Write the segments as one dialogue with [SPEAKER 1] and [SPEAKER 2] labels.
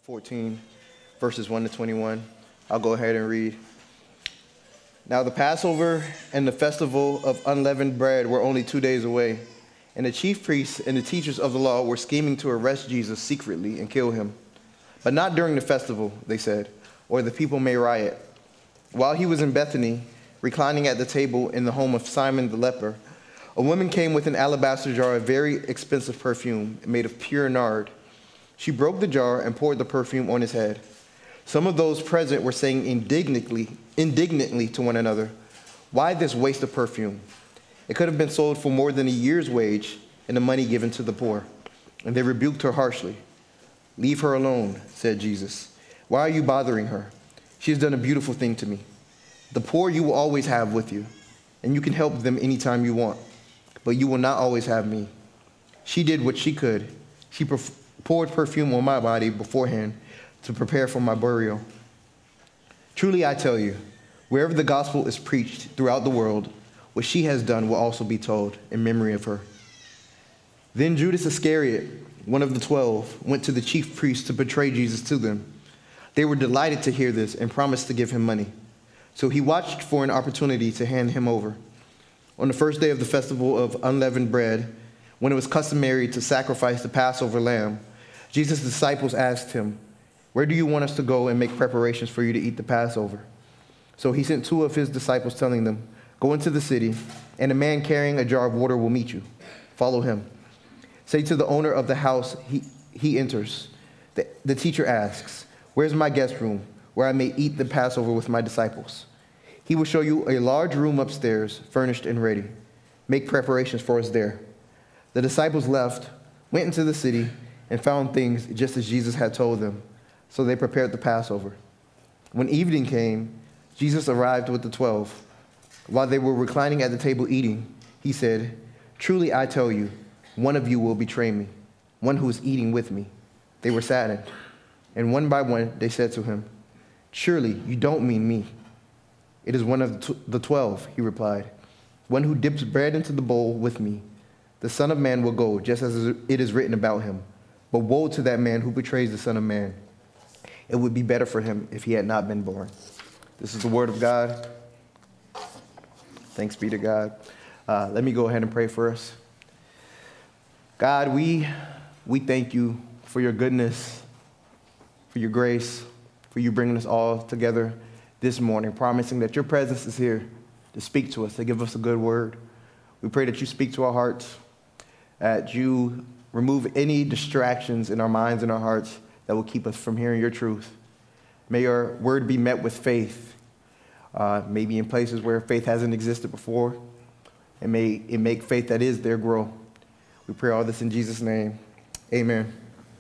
[SPEAKER 1] 14, verses 1 to 21. I'll go ahead and read. Now the Passover and the festival of unleavened bread were only 2 days away, and the chief priests and the teachers of the law were scheming to arrest Jesus secretly and kill him. But not during the festival, they said, or the people may riot. While he was in Bethany, reclining at the table in the home of Simon the leper, a woman came with an alabaster jar of very expensive perfume made of pure nard. She broke the jar and poured the perfume on his head. Some of those present were saying indignantly to one another, "Why this waste of perfume? It could have been sold for more than a year's wage and the money given to the poor." And they rebuked her harshly. "Leave her alone," said Jesus. "Why are you bothering her? She has done a beautiful thing to me. The poor you will always have with you, and you can help them anytime you want, but you will not always have me. She did what she could. She poured perfume on my body beforehand to prepare for my burial. Truly I tell you, wherever the gospel is preached throughout the world, what she has done will also be told in memory of her." Then Judas Iscariot, one of the 12, went to the chief priests to betray Jesus to them. They were delighted to hear this and promised to give him money. So he watched for an opportunity to hand him over. On the first day of the festival of unleavened bread, when it was customary to sacrifice the Passover lamb, Jesus' disciples asked him, "Where do you want us to go and make preparations for you to eat the Passover?" So he sent two of his disciples, telling them, "Go into the city, and a man carrying a jar of water will meet you. Follow him. Say to the owner of the house, he enters. The teacher asks, 'Where's my guest room, where I may eat the Passover with my disciples?' He will show you a large room upstairs, furnished and ready. Make preparations for us there." The disciples left, went into the city, and found things just as Jesus had told them. So they prepared the Passover. When evening came, Jesus arrived with the 12. While they were reclining at the table eating, he said, "Truly I tell you, one of you will betray me, one who is eating with me." They were saddened, and one by one they said to him, "Surely you don't mean me." "It is one of the 12, he replied, "one who dips bread into the bowl with me. The Son of Man will go just as it is written about him. But woe to that man who betrays the Son of Man. It would be better for him if he had not been born." This is the word of God. Thanks be to God. Let me go ahead and pray for us. God, we thank you for your goodness, for your grace, for you bringing us all together this morning, promising that your presence is here to speak to us, to give us a good word. We pray that you speak to our hearts, that you remove any distractions in our minds and our hearts that will keep us from hearing your truth. May your word be met with faith, maybe in places where faith hasn't existed before, and may it make faith that is there grow. We pray all this in Jesus' name. Amen.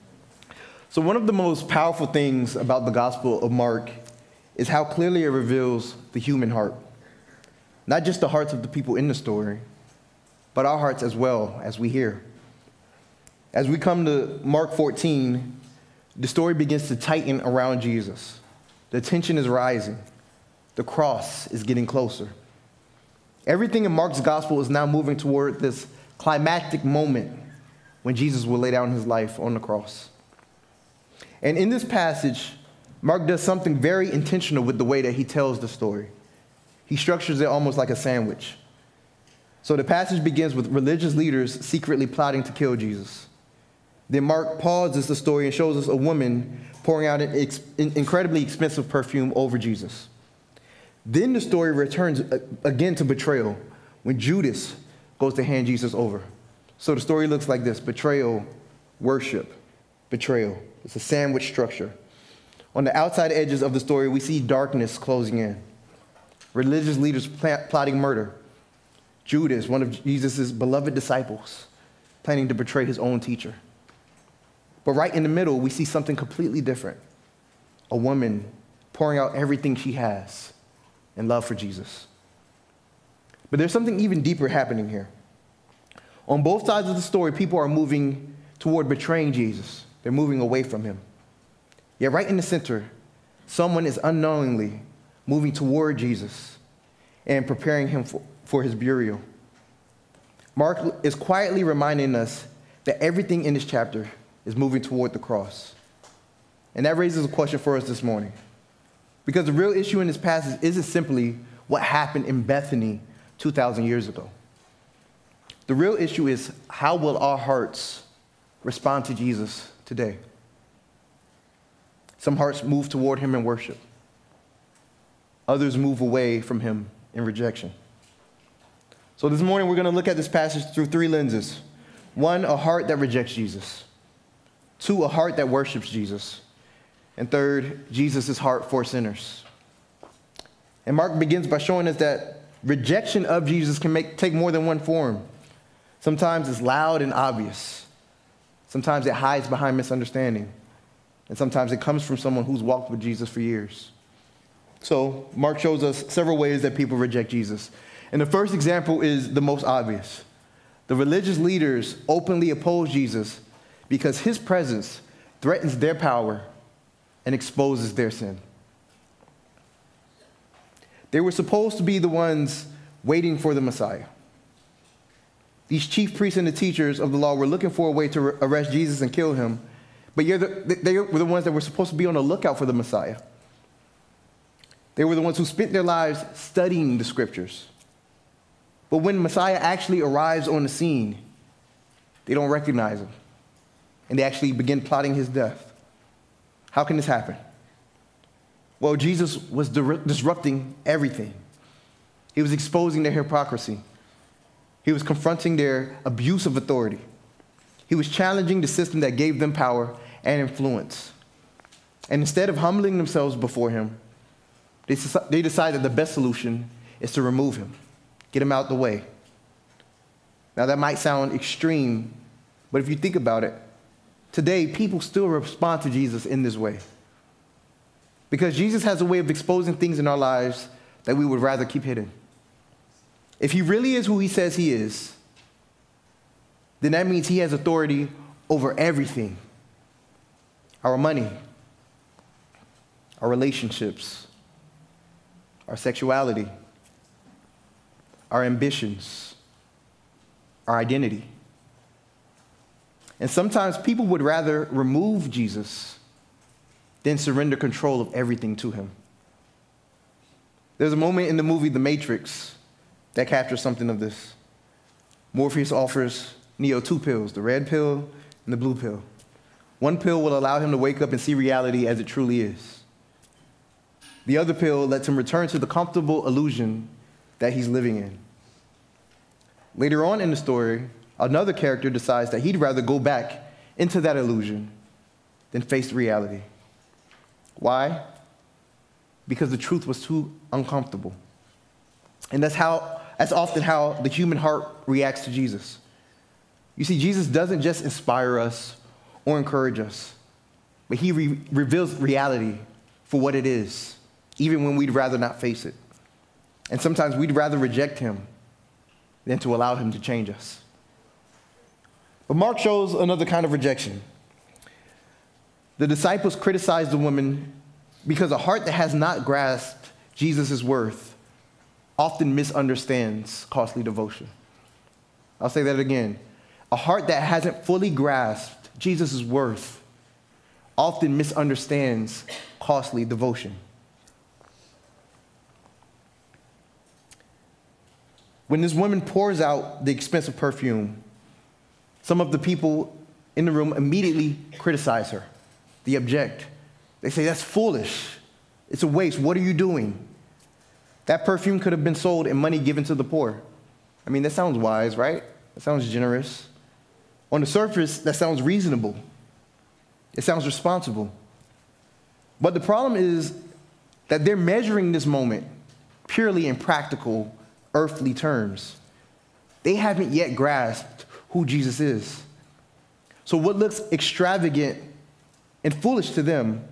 [SPEAKER 1] So one of the most powerful things about the Gospel of Mark is how clearly it reveals the human heart. Not just the hearts of the people in the story, but our hearts as well as we hear. As we come to Mark 14, the story begins to tighten around Jesus. The tension is rising. The cross is getting closer. Everything in Mark's gospel is now moving toward this climactic moment when Jesus will lay down his life on the cross. And in this passage, Mark does something very intentional with the way that he tells the story. He structures it almost like a sandwich. So the passage begins with religious leaders secretly plotting to kill Jesus. Then Mark pauses the story and shows us a woman pouring out an incredibly expensive perfume over Jesus. Then the story returns again to betrayal when Judas goes to hand Jesus over. So the story looks like this: betrayal, worship, betrayal. It's a sandwich structure. On the outside edges of the story, we see darkness closing in. Religious leaders plotting murder. Judas, one of Jesus' beloved disciples, planning to betray his own teacher. But right in the middle, we see something completely different. A woman pouring out everything she has in love for Jesus. But there's something even deeper happening here. On both sides of the story, people are moving toward betraying Jesus. They're moving away from him. Yet right in the center, someone is unknowingly moving toward Jesus and preparing him for his burial. Mark is quietly reminding us that everything in this chapter is moving toward the cross. And that raises a question for us this morning. Because the real issue in this passage isn't simply what happened in Bethany 2,000 years ago. The real issue is, how will our hearts respond to Jesus today? Some hearts move toward him in worship. Others move away from him in rejection. So this morning we're going to look at this passage through three lenses. One, a heart that rejects Jesus. Two, a heart that worships Jesus. And third, Jesus' heart for sinners. And Mark begins by showing us that rejection of Jesus can take more than one form. Sometimes it's loud and obvious. Sometimes it hides behind misunderstanding. And sometimes it comes from someone who's walked with Jesus for years. So Mark shows us several ways that people reject Jesus. And the first example is the most obvious. The religious leaders openly oppose Jesus because his presence threatens their power and exposes their sin. They were supposed to be the ones waiting for the Messiah. These chief priests and the teachers of the law were looking for a way to arrest Jesus and kill him, but they were the ones that were supposed to be on the lookout for the Messiah. They were the ones who spent their lives studying the scriptures. But when Messiah actually arrives on the scene, they don't recognize him, and they actually begin plotting his death. How can this happen? Well, Jesus was disrupting everything. He was exposing their hypocrisy. He was confronting their abuse of authority. He was challenging the system that gave them power and influence. And instead of humbling themselves before him, they decided the best solution is to remove him, get him out the way. Now, that might sound extreme, but if you think about it, today people still respond to Jesus in this way. Because Jesus has a way of exposing things in our lives that we would rather keep hidden. If he really is who he says he is, then that means he has authority over everything. Our money, our relationships, our sexuality, our ambitions, our identity. And sometimes people would rather remove Jesus than surrender control of everything to him. There's a moment in the movie The Matrix that captures something of this. Morpheus offers Neo two pills, the red pill and the blue pill. One pill will allow him to wake up and see reality as it truly is. The other pill lets him return to the comfortable illusion that he's living in. Later on in the story, another character decides that he'd rather go back into that illusion than face reality. Why? Because the truth was too uncomfortable. And that's often how the human heart reacts to Jesus. You see, Jesus doesn't just inspire us or encourage us, but he reveals reality for what it is, even when we'd rather not face it. And sometimes we'd rather reject him than to allow him to change us. But Mark shows another kind of rejection. The disciples criticized the woman because a heart that has not grasped Jesus' worth often misunderstands costly devotion. I'll say that again. A heart that hasn't fully grasped Jesus' worth often misunderstands costly devotion. When this woman pours out the expensive perfume, some of the people in the room immediately criticize her. They object. They say, "That's foolish. It's a waste. What are you doing? That perfume could have been sold and money given to the poor." I mean, that sounds wise, right? That sounds generous. On the surface, that sounds reasonable. It sounds responsible. But the problem is that they're measuring this moment purely in practical, earthly terms. They haven't yet grasped who Jesus is. So what looks extravagant and foolish to them,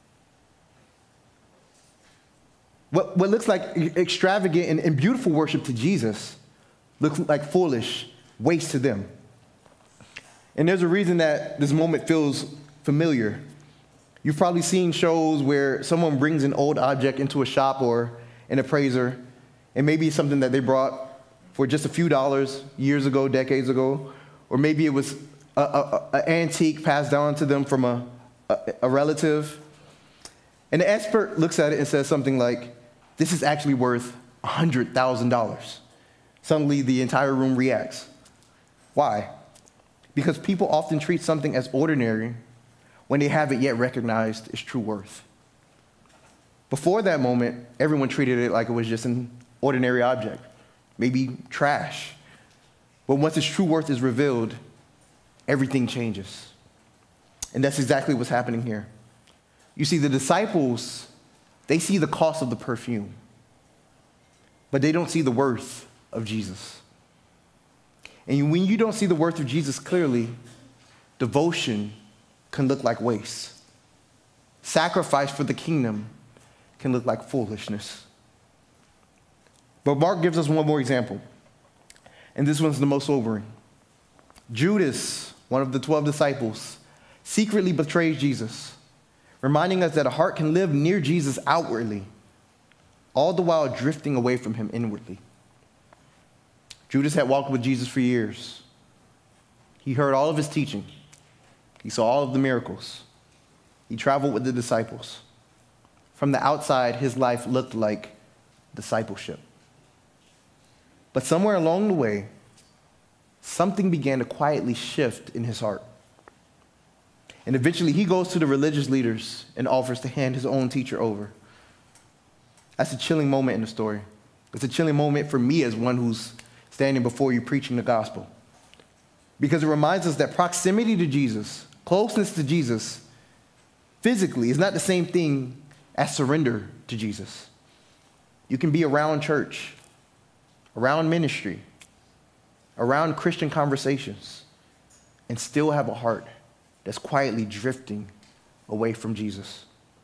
[SPEAKER 1] what looks like extravagant and beautiful worship to Jesus looks like foolish waste to them. And there's a reason that this moment feels familiar. You've probably seen shows where someone brings an old object into a shop or an appraiser, and maybe it's something that they brought for just a few dollars years ago, decades ago, or maybe it was an antique passed down to them from a a relative. And the expert looks at it and says something like, this is actually worth $100,000. Suddenly, the entire room reacts. Why? Because people often treat something as ordinary when they haven't yet recognized its true worth. Before that moment, everyone treated it like it was just an ordinary object, maybe trash. But once its true worth is revealed, everything changes. And that's exactly what's happening here. You see, the disciples, they see the cost of the perfume, but they don't see the worth of Jesus. And when you don't see the worth of Jesus clearly, devotion can look like waste. Sacrifice for the kingdom can look like foolishness. But Mark gives us one more example, and this one's the most sobering. Judas, one of the 12 disciples, secretly betrays Jesus, reminding us that a heart can live near Jesus outwardly, all the while drifting away from him inwardly. Judas had walked with Jesus for years. He heard all of his teaching. He saw all of the miracles. He traveled with the disciples. From the outside, his life looked like discipleship. But somewhere along the way, something began to quietly shift in his heart. And eventually, he goes to the religious leaders and offers to hand his own teacher over. That's a chilling moment in the story. It's a chilling moment for me as one who's standing before you preaching the gospel. Because it reminds us that proximity to Jesus, closeness to Jesus, physically is not the same thing as surrender to Jesus. You can be around church, around ministry, around Christian conversations, and still have a heart that's quietly drifting away from Jesus.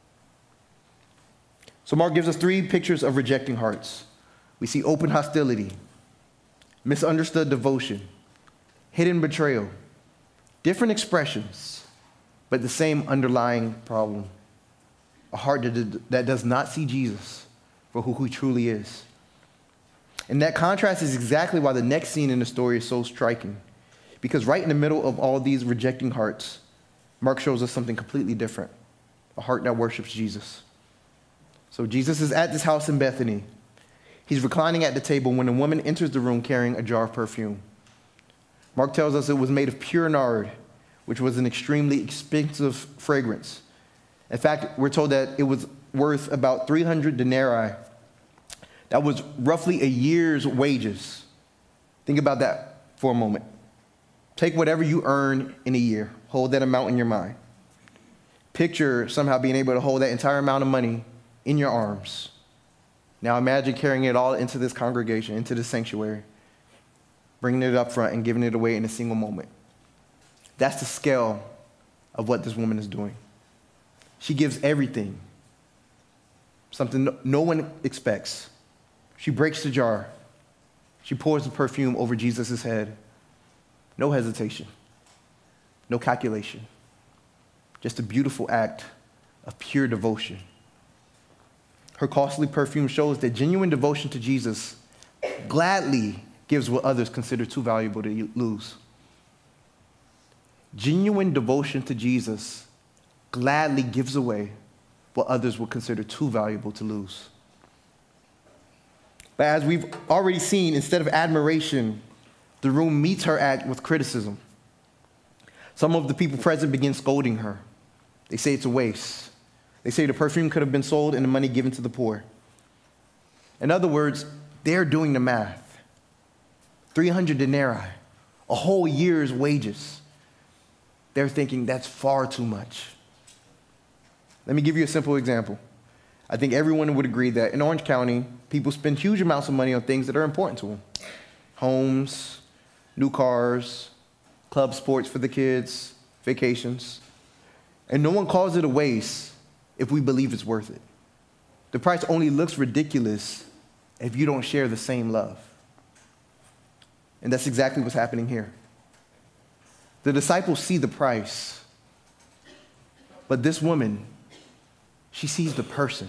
[SPEAKER 1] So Mark gives us 3 pictures of rejecting hearts. We see open hostility, misunderstood devotion, hidden betrayal. Different expressions, but the same underlying problem. A heart that does not see Jesus for who he truly is. And that contrast is exactly why the next scene in the story is so striking. Because right in the middle of all these rejecting hearts, Mark shows us something completely different. A heart that worships Jesus. So Jesus is at this house in Bethany. He's reclining at the table when a woman enters the room carrying a jar of perfume. Mark tells us it was made of pure nard, which was an extremely expensive fragrance. In fact, we're told that it was worth about 300 denarii. That was roughly a year's wages. Think about that for a moment. Take whatever you earn in a year. Hold that amount in your mind. Picture somehow being able to hold that entire amount of money in your arms. Now imagine carrying it all into this congregation, into this sanctuary, bringing it up front and giving it away in a single moment. That's the scale of what this woman is doing. She gives everything, something no one expects. She breaks the jar. She pours the perfume over Jesus' head. No hesitation, no calculation, just a beautiful act of pure devotion. Her costly perfume shows that genuine devotion to Jesus gladly gives what others consider too valuable to lose. Genuine devotion to Jesus gladly gives away what others would consider too valuable to lose. But as we've already seen, instead of admiration, the room meets her act with criticism. Some of the people present begin scolding her. They say it's a waste. They say the perfume could have been sold and the money given to the poor. In other words, they're doing the math. 300 denarii, a whole year's wages. They're thinking that's far too much. Let me give you a simple example. I think everyone would agree that in Orange County, people spend huge amounts of money on things that are important to them. Homes, new cars, club sports for the kids, vacations. And no one calls it a waste if we believe it's worth it. The price only looks ridiculous if you don't share the same love. And that's exactly what's happening here. The disciples see the price, but this woman, she sees the person.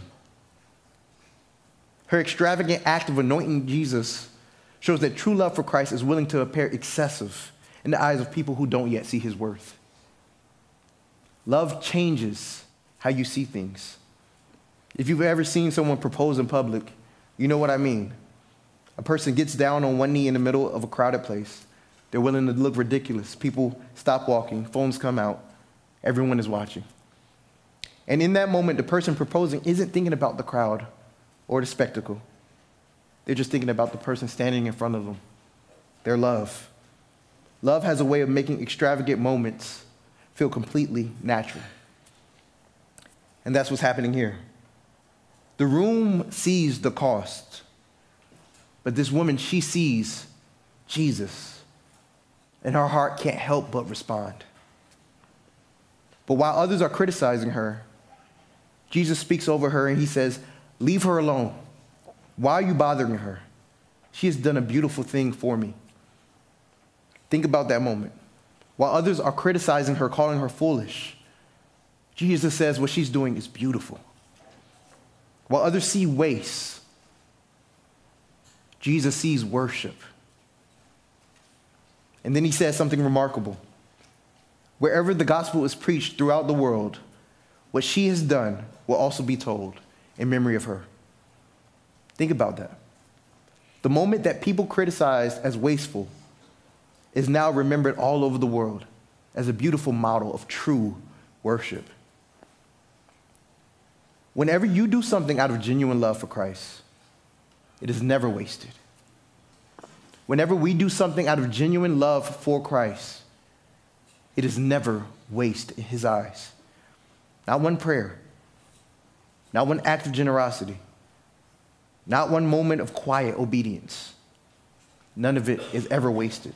[SPEAKER 1] Her extravagant act of anointing Jesus shows that true love for Christ is willing to appear excessive in the eyes of people who don't yet see his worth. Love changes how you see things. If you've ever seen someone propose in public, you know what I mean. A person gets down on one knee in the middle of a crowded place. They're willing to look ridiculous. People stop walking, phones come out, everyone is watching. And in that moment, the person proposing isn't thinking about the crowd or the spectacle. They're just thinking about the person standing in front of them, their love. Love has a way of making extravagant moments feel completely natural. And that's what's happening here. The room sees the cost, but this woman, she sees Jesus, and her heart can't help but respond. But while others are criticizing her, Jesus speaks over her and he says, "Leave her alone. Why are you bothering her? She has done a beautiful thing for me." Think about that moment. While others are criticizing her, calling her foolish, Jesus says what she's doing is beautiful. While others see waste, Jesus sees worship. And then he says something remarkable. Wherever the gospel is preached throughout the world, what she has done will also be told in memory of her. Think about that. The moment that people criticized as wasteful is now remembered all over the world as a beautiful model of true worship. Whenever you do something out of genuine love for Christ, it is never wasted. Whenever we do something out of genuine love for Christ, it is never waste in his eyes. Not one prayer, not one act of generosity, not one moment of quiet obedience. None of it is ever wasted.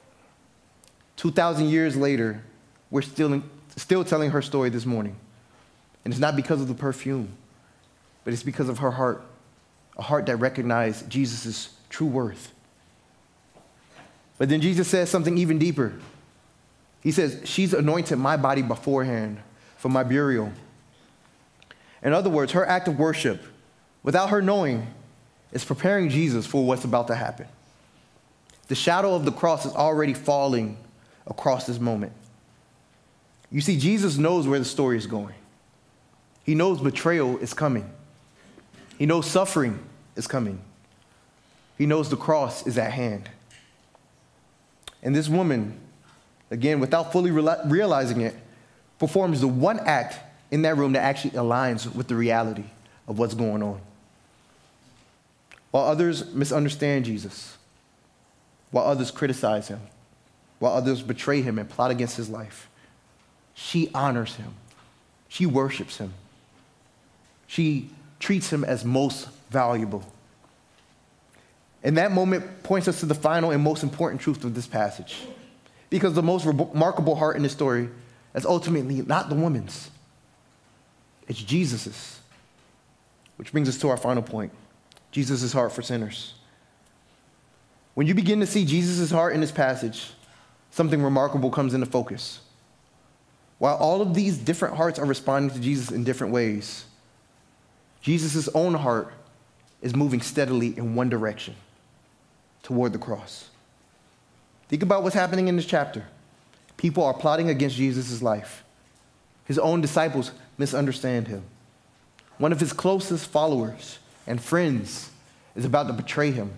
[SPEAKER 1] 2,000 years later, we're still telling her story this morning. And it's not because of the perfume, but it's because of her heart, a heart that recognized Jesus' true worth. But then Jesus says something even deeper. He says, "She's anointed my body beforehand for my burial." In other words, her act of worship, without her knowing, is preparing Jesus for what's about to happen. The shadow of the cross is already falling across this moment. You see, Jesus knows where the story is going. He knows betrayal is coming. He knows suffering is coming. He knows the cross is at hand. And this woman, again, without fully realizing it, performs the one act in that room that actually aligns with the reality of what's going on. While others misunderstand Jesus, while others criticize him, while others betray him and plot against his life, she honors him. She worships him. She treats him as most valuable. And that moment points us to the final and most important truth of this passage. Because the most remarkable heart in this story is ultimately not the woman's. It's Jesus's. Which brings us to our final point. Jesus' heart for sinners. When you begin to see Jesus' heart in this passage, something remarkable comes into focus. While all of these different hearts are responding to Jesus in different ways, Jesus' own heart is moving steadily in one direction, toward the cross. Think about what's happening in this chapter. People are plotting against Jesus' life. His own disciples misunderstand him. One of his closest followers and friends is about to betray him.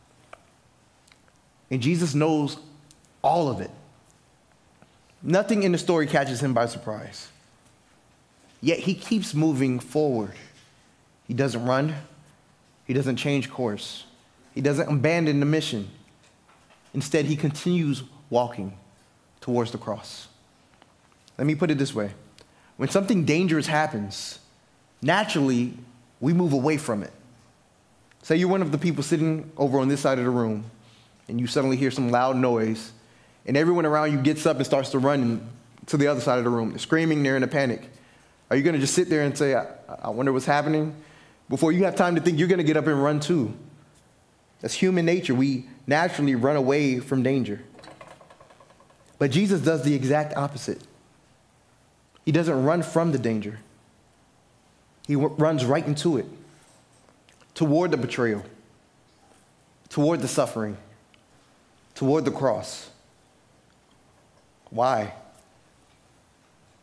[SPEAKER 1] And Jesus knows all of it. Nothing in the story catches him by surprise. Yet he keeps moving forward. He doesn't run. He doesn't change course. He doesn't abandon the mission. Instead, he continues walking towards the cross. Let me put it this way. When something dangerous happens, naturally, we move away from it. Say you're one of the people sitting over on this side of the room, and you suddenly hear some loud noise, and everyone around you gets up and starts to run to the other side of the room. They're screaming, they're in a panic. Are you going to just sit there and say, I wonder what's happening? Before you have time to think, you're going to get up and run too. That's human nature. We naturally run away from danger. But Jesus does the exact opposite. He doesn't run from the danger. He runs right into it, toward the betrayal, toward the suffering, toward the cross. Why?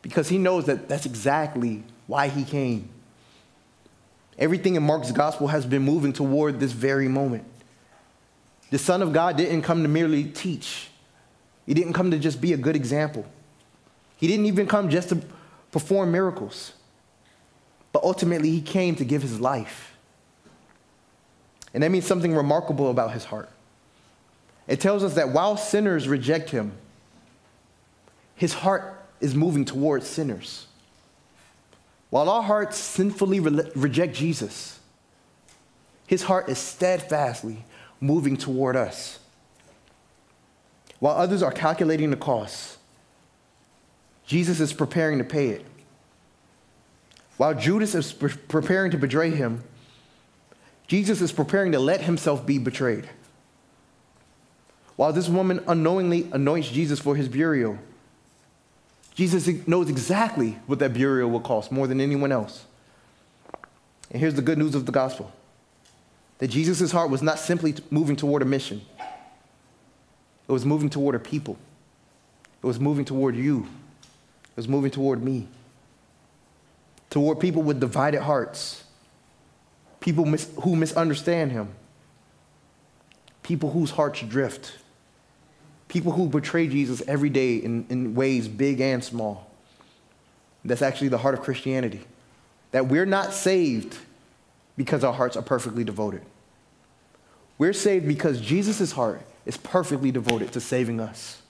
[SPEAKER 1] because he knows that that's exactly why he came. Everything in Mark's gospel has been moving toward this very moment. The Son of God didn't come to merely teach. He didn't come to just be a good example. He didn't even come just to perform miracles. But ultimately, he came to give his life. And that means something remarkable about his heart. It tells us that while sinners reject him, his heart is moving towards sinners. While our hearts sinfully reject Jesus, his heart is steadfastly moving toward us. While others are calculating the cost, Jesus is preparing to pay it. While Judas is preparing to betray him, Jesus is preparing to let himself be betrayed. While this woman unknowingly anoints Jesus for his burial, Jesus knows exactly what that burial will cost more than anyone else. And here's the good news of the gospel: that Jesus' heart was not simply moving toward a mission. It was moving toward a people. It was moving toward you. It was moving toward me. Toward people with divided hearts. People who misunderstand him. People whose hearts drift. People who betray Jesus every day in ways big and small. That's actually the heart of Christianity. That we're not saved because our hearts are perfectly devoted. We're saved because Jesus' heart is perfectly devoted to saving us.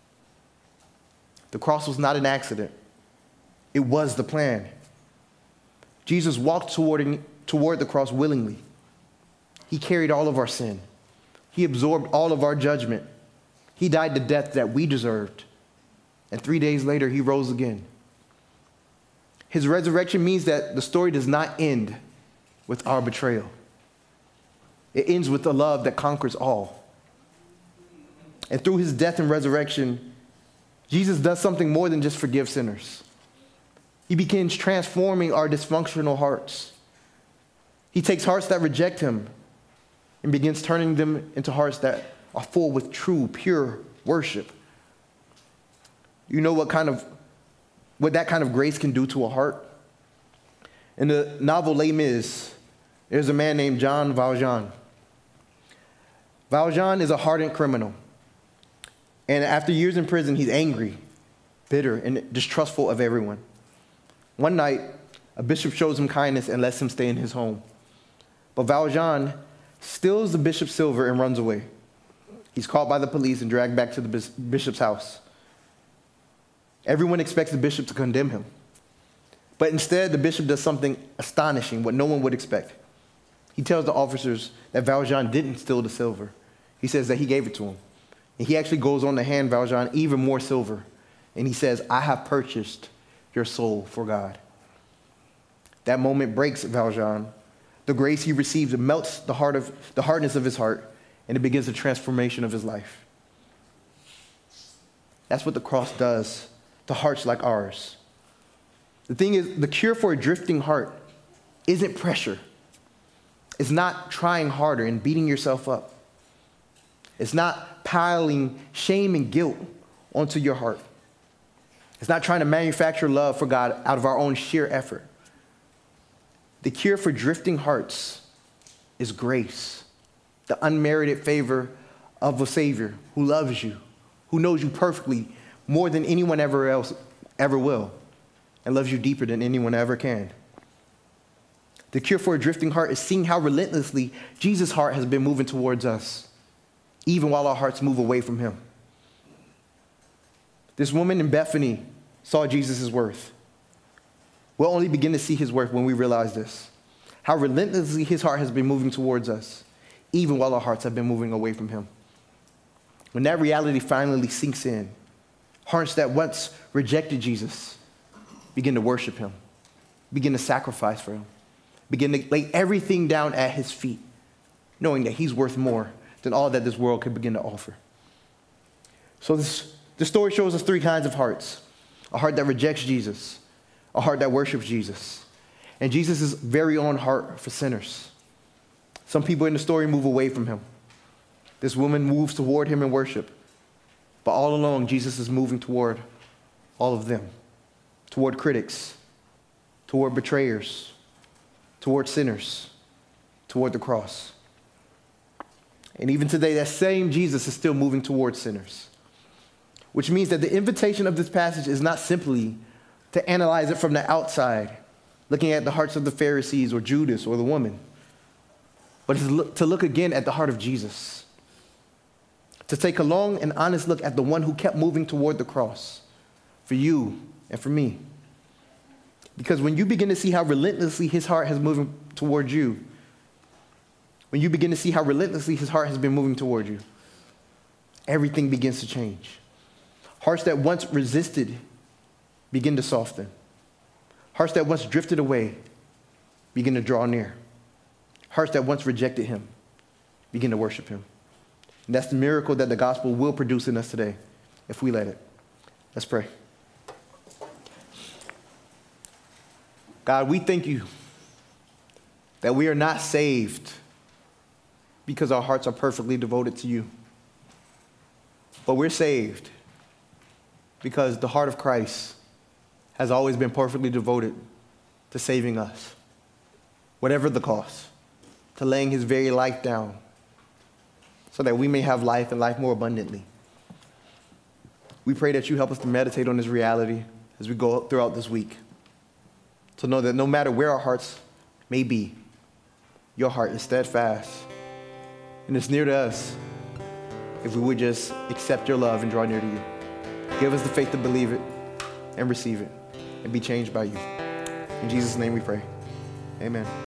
[SPEAKER 1] The cross was not an accident. It was the plan. Jesus walked toward the cross willingly. He carried all of our sin. He absorbed all of our judgment. He died the death that we deserved. And 3 days later, he rose again. His resurrection means that the story does not end with our betrayal. It ends with the love that conquers all. And through his death and resurrection, Jesus does something more than just forgive sinners. He begins transforming our dysfunctional hearts. He takes hearts that reject him and begins turning them into hearts that are full with true, pure worship. You know what that kind of grace can do to a heart? In the novel Les Mis, there's a man named Jean Valjean. Valjean is a hardened criminal. And after years in prison, he's angry, bitter, and distrustful of everyone. One night, a bishop shows him kindness and lets him stay in his home. But Valjean steals the bishop's silver and runs away. He's caught by the police and dragged back to the bishop's house. Everyone expects the bishop to condemn him. But instead, the bishop does something astonishing, what no one would expect. He tells the officers that Valjean didn't steal the silver. He says that he gave it to him. And he actually goes on to hand Valjean even more silver. And he says, "I have purchased your soul for God." That moment breaks Valjean. The grace he receives melts the hardness of his heart, and it begins the transformation of his life. That's what the cross does to hearts like ours. The thing is, the cure for a drifting heart isn't pressure. It's not trying harder and beating yourself up. It's not piling shame and guilt onto your heart. It's not trying to manufacture love for God out of our own sheer effort. The cure for drifting hearts is grace, the unmerited favor of a Savior who loves you, who knows you perfectly more than anyone ever will, and loves you deeper than anyone ever can. The cure for a drifting heart is seeing how relentlessly Jesus' heart has been moving towards us, even while our hearts move away from him. This woman in Bethany saw Jesus' worth. We'll only begin to see his worth when we realize this, how relentlessly his heart has been moving towards us, even while our hearts have been moving away from him. When that reality finally sinks in, hearts that once rejected Jesus begin to worship him, begin to sacrifice for him, begin to lay everything down at his feet, knowing that he's worth more than all that this world could begin to offer. So the story shows us three kinds of hearts: a heart that rejects Jesus, a heart that worships Jesus, and Jesus' very own heart for sinners. Some people in the story move away from him. This woman moves toward him in worship, but all along, Jesus is moving toward all of them. toward critics, toward betrayers, toward sinners, toward the cross. And even today, that same Jesus is still moving towards sinners, which means that the invitation of this passage is not simply to analyze it from the outside, looking at the hearts of the Pharisees or Judas or the woman, but to look again at the heart of Jesus, to take a long and honest look at the one who kept moving toward the cross for you and for me. Because when you begin to see how relentlessly his heart has moved toward you, when you begin to see how relentlessly his heart has been moving toward you, everything begins to change. Hearts that once resisted begin to soften. Hearts that once drifted away begin to draw near. Hearts that once rejected him begin to worship him. And that's the miracle that the gospel will produce in us today, if we let it. Let's pray. God, we thank you that we are not saved because our hearts are perfectly devoted to you, but we're saved because the heart of Christ has always been perfectly devoted to saving us, whatever the cost, to laying his very life down so that we may have life and life more abundantly. We pray that you help us to meditate on this reality as we go throughout this week, to know that no matter where our hearts may be, your heart is steadfast and it's near to us if we would just accept your love and draw near to you. Give us the faith to believe it and receive it and be changed by you. In Jesus' name we pray. Amen.